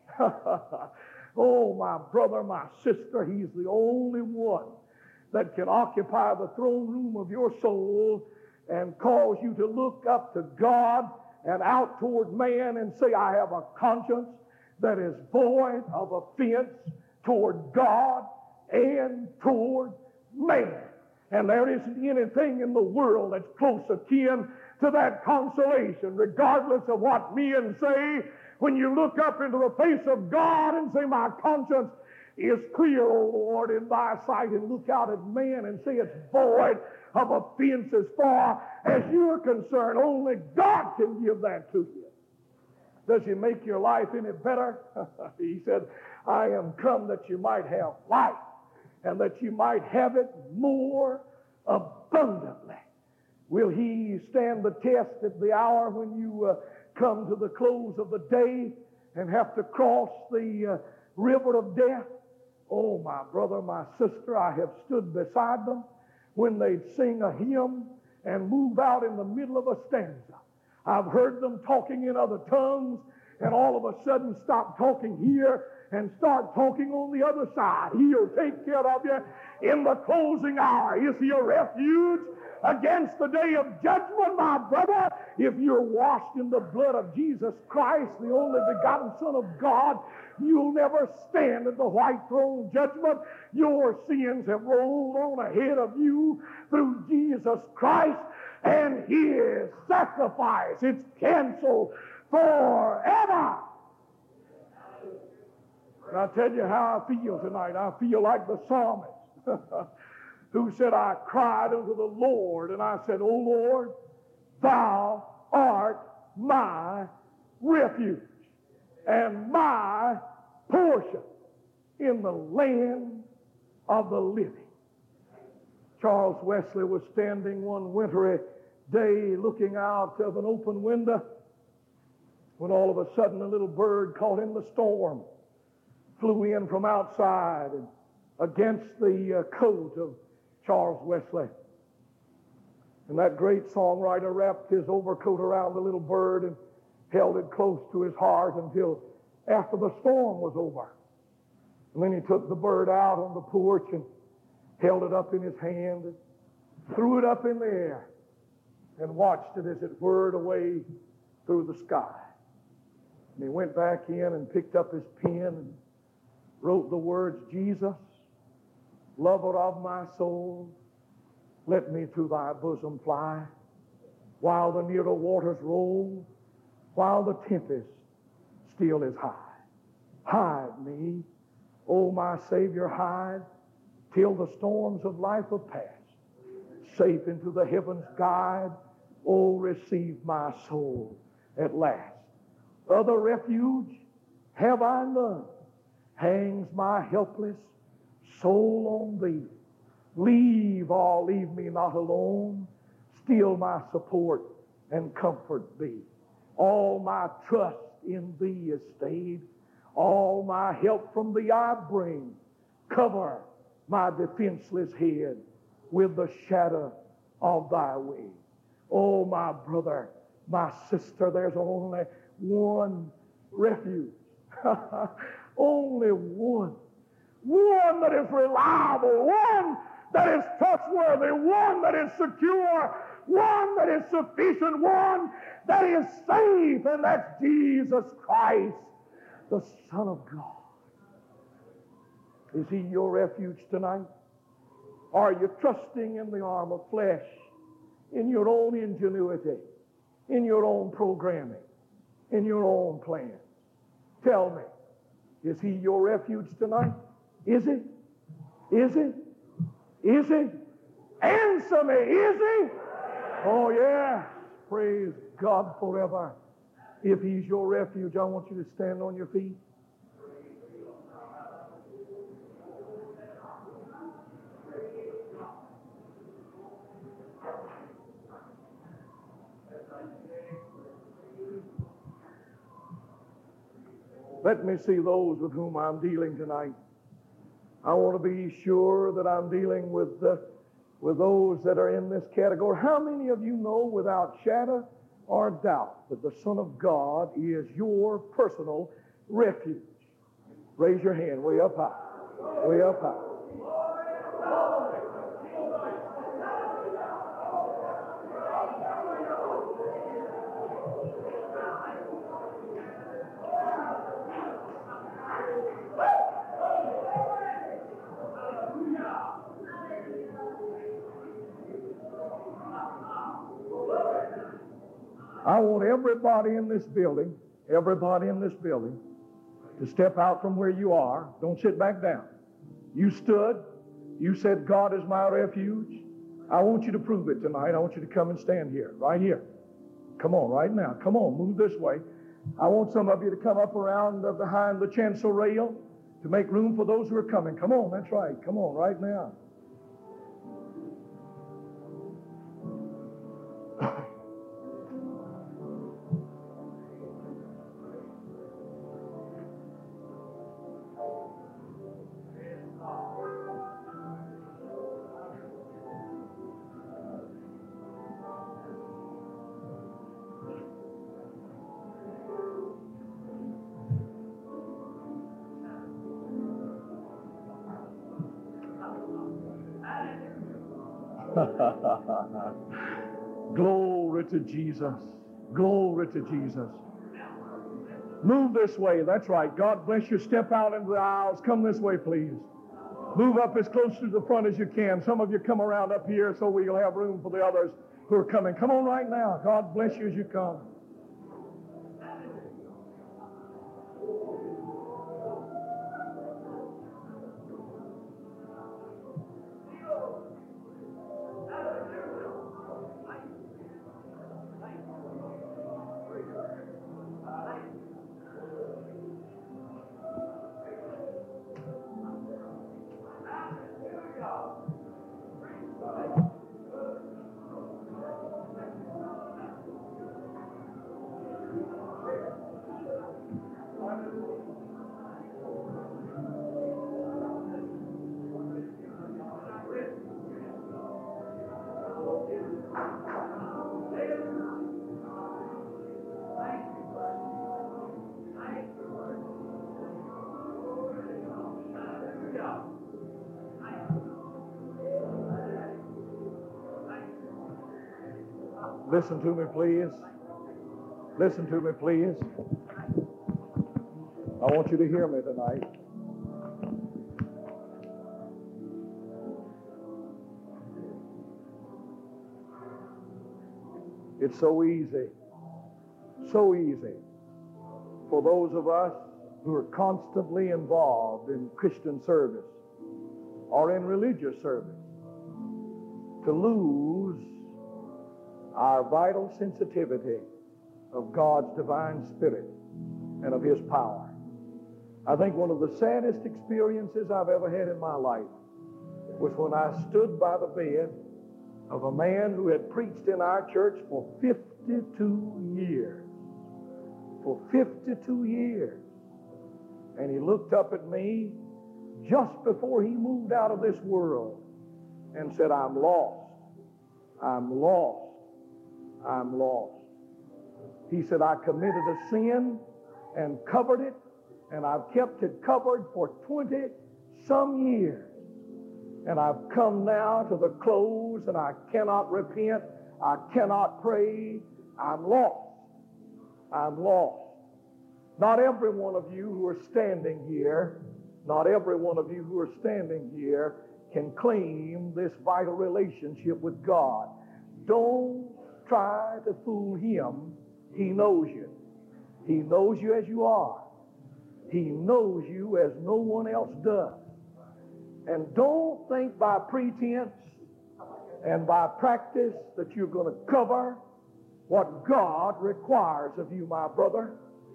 [SPEAKER 3] Oh, my brother, my sister, he's the only one that can occupy the throne room of your soul and cause you to look up to God and out toward man and say, I have a conscience that is void of offense toward God and toward man. And there isn't anything in the world that's close akin to that consolation, regardless of what men say. When you look up into the face of God and say, my conscience is clear, O Lord, in thy sight, and look out at man and say it's void of offense, as far as you're concerned, only God can give that to you. Does he make your life any better? He said, I am come that you might have life, and that you might have it more abundantly. Will he stand the test at the hour when you uh, come to the close of the day and have to cross the uh, river of death? Oh, my brother, my sister, I have stood beside them when they'd sing a hymn and move out in the middle of a stanza. I've heard them talking in other tongues and all of a sudden stop talking here and start talking on the other side. He'll take care of you in the closing hour. Is he a refuge against the day of judgment, my brother? If you're washed in the blood of Jesus Christ, the only begotten Son of God, you'll never stand at the white throne judgment. Your sins have rolled on ahead of you through Jesus Christ and his sacrifice. It's canceled forever. And I'll tell you how I feel tonight. I feel like the psalmist who said, I cried unto the Lord, and I said, O Lord, thou art my refuge and my portion in the land of the living. Charles Wesley was standing one wintry day looking out of an open window when all of a sudden a little bird caught in the storm flew in from outside and against the uh, coat of Charles Wesley. And that great songwriter wrapped his overcoat around the little bird and held it close to his heart until after the storm was over. And then he took the bird out on the porch and held it up in his hand and threw it up in the air and watched it as it whirred away through the sky. And he went back in and picked up his pen and wrote the words, Jesus, lover of my soul, let me to thy bosom fly, while the nearer waters roll, while the tempest still is high. Hide me, O my Savior, hide, till the storms of life are past. Safe into the heavens guide, O receive my soul at last. Other refuge have I none. Hangs my helpless soul on thee. Leave all, leave me not alone. Still my support and comfort be. All my trust in thee is stayed. All my help from thee I bring. Cover my defenseless head with the shadow of thy wing. Oh, my brother, my sister, there's only one refuge. Only one. One that is reliable. One that is trustworthy. One that is secure. One that is sufficient. One that is safe. And that's Jesus Christ, the Son of God. Is He your refuge tonight? Are you trusting in the arm of flesh, in your own ingenuity, in your own programming, in your own plans? Tell me, is He your refuge tonight? Is He? Is He? Is He? Answer me, is He? Oh, yeah. Praise God forever. If He's your refuge, I want you to stand on your feet. Let me see those with whom I'm dealing tonight. I want to be sure that I'm dealing with the, with those that are in this category. How many of you know without shadow or doubt that the Son of God is your personal refuge? Raise your hand way up high, way up high. I want everybody in this building, everybody in this building, to step out from where you are. Don't sit back down. You stood. You said, God is my refuge. I want you to prove it tonight. I want you to come and stand here, right here. Come on, right now. Come on, move this way. I want some of you to come up around uh, behind the chancel rail to make room for those who are coming. Come on, that's right. Come on, right now. Glory to Jesus. Glory to Jesus. Move this way. That's right. God bless you. Step out into the aisles. Come this way, please. Move up as close to the front as you can. Some of you come around up here so we'll have room for the others who are coming. Come on right now. God bless you as you come. Listen to me, please. Listen to me, please. I want you to hear me tonight. It's so easy, so easy for those of us who are constantly involved in Christian service or in religious service to lose our vital sensitivity of God's divine Spirit and of His power. I think one of the saddest experiences I've ever had in my life was when I stood by the bed of a man who had preached in our church for fifty-two years. For fifty-two years. And he looked up at me just before he moved out of this world and said, I'm lost. I'm lost. I'm lost. He said, I committed a sin and covered it, and I've kept it covered for twenty some years. And I've come now to the close, and I cannot repent. I cannot pray. I'm lost. I'm lost. Not every one of you who are standing here, not every one of you who are standing here can claim this vital relationship with God. Don't try to fool him. He knows you. He knows you as you are. He knows you as no one else does. And don't think by pretense and by practice that you're going to cover what God requires of you, my brother.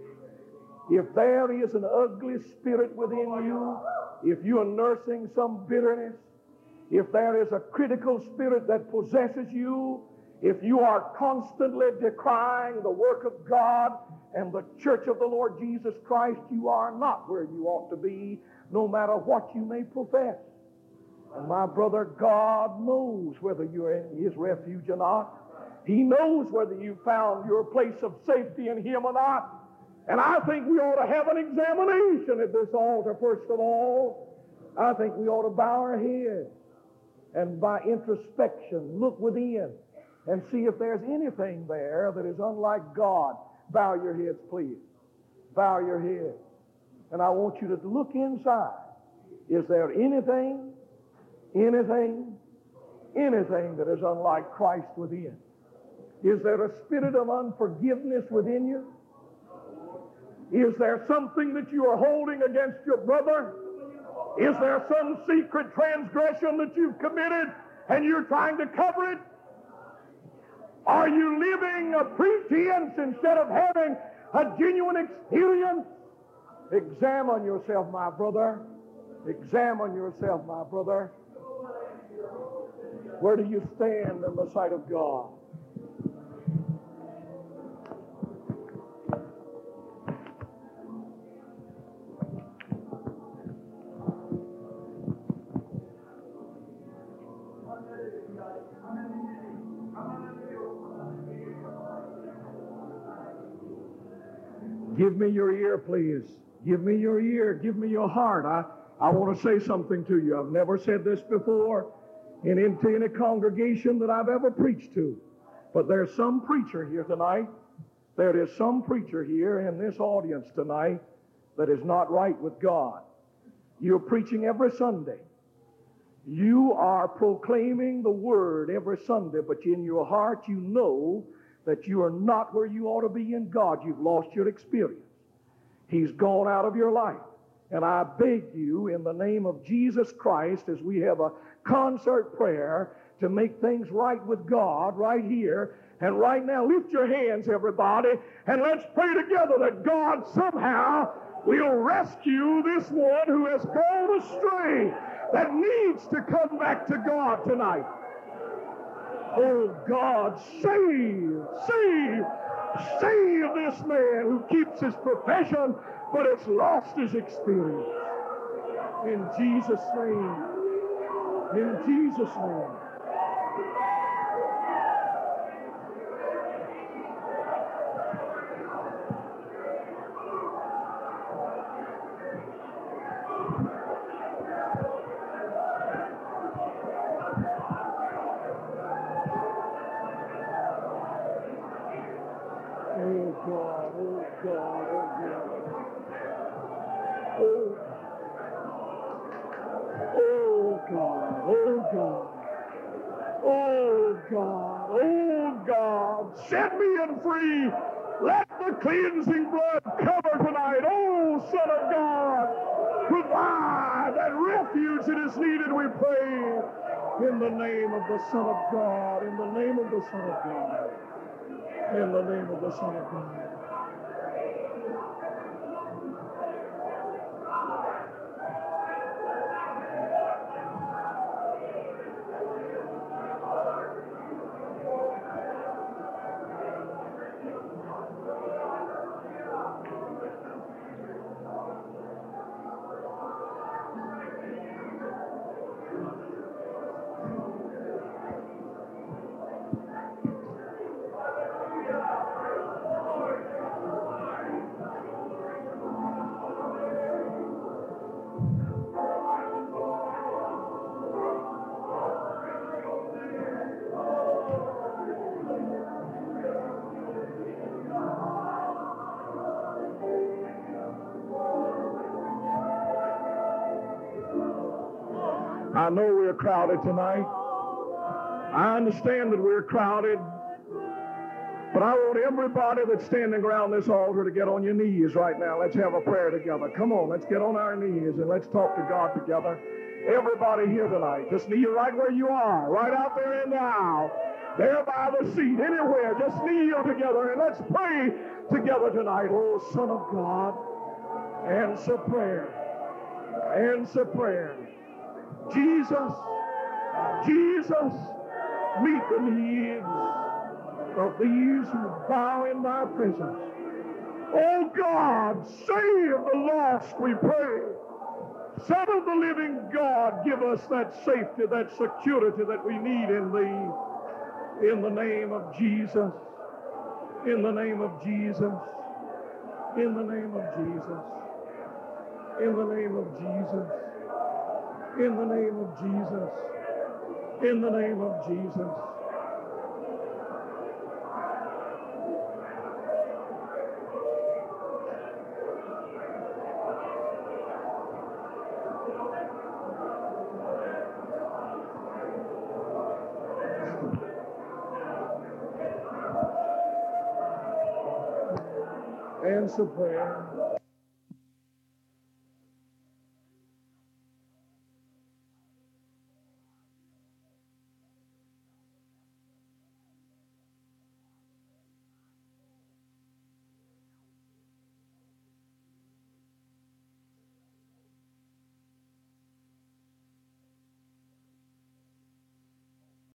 [SPEAKER 3] If there is an ugly spirit within you, if you are nursing some bitterness, if there is a critical spirit that possesses you, if you are constantly decrying the work of God and the church of the Lord Jesus Christ, you are not where you ought to be, no matter what you may profess. And my brother, God knows whether you're in his refuge or not. He knows whether you found your place of safety in him or not. And I think we ought to have an examination at this altar, first of all. I think we ought to bow our heads and by introspection look within and see if there's anything there that is unlike God. Bow your heads, please. Bow your heads. And I want you to look inside. Is there anything, anything, anything that is unlike Christ within? Is there a spirit of unforgiveness within you? Is there something that you are holding against your brother? Is there some secret transgression that you've committed and you're trying to cover it? Are you living a pretense instead of having a genuine experience? Examine yourself, my brother. Examine yourself, my brother. Where do you stand in the sight of God? Give me your ear, please. Give me your ear. Give me your heart. I, I want to say something to you. I've never said this before in into any congregation that I've ever preached to. But there's some preacher here tonight. There is some preacher here in this audience tonight that is not right with God. You're preaching every Sunday. You are proclaiming the word every Sunday, but in your heart you know that you are not where you ought to be in God. You've lost your experience. He's gone out of your life. And I beg you in the name of Jesus Christ, as we have a concert prayer to make things right with God right here and right now, lift your hands, everybody, and let's pray together that God somehow will rescue this one who has gone astray, that needs to come back to God tonight. Oh, God, save, save, save this man who keeps his profession but has lost his experience. In Jesus' name. In Jesus' name. Oh, God, oh, God, oh, God. Oh, oh, God, oh, God. Oh, God, oh, God. Set me in free. Let the cleansing blood cover tonight. Oh, Son of God, provide that refuge that is needed, we pray. In the name of the Son of God, in the name of the Son of God. In the name of the Son of God. I know we're crowded tonight. I understand that we're crowded. But I want everybody that's standing around this altar to get on your knees right now. Let's have a prayer together. Come on, let's get on our knees and let's talk to God together. Everybody here tonight, just kneel right where you are, right out there and now, there by the seat, anywhere. Just kneel together and let's pray together tonight. Oh, Son of God, answer prayer. Answer prayer. Jesus, Jesus, meet the needs of these who bow in thy presence. Oh God, save the lost, we pray. Son of the living God, give us that safety, that security that we need in thee. In the name of Jesus. In the name of Jesus. In the name of Jesus. In the name of Jesus. In the name of Jesus. In the name of Jesus. Answer prayer.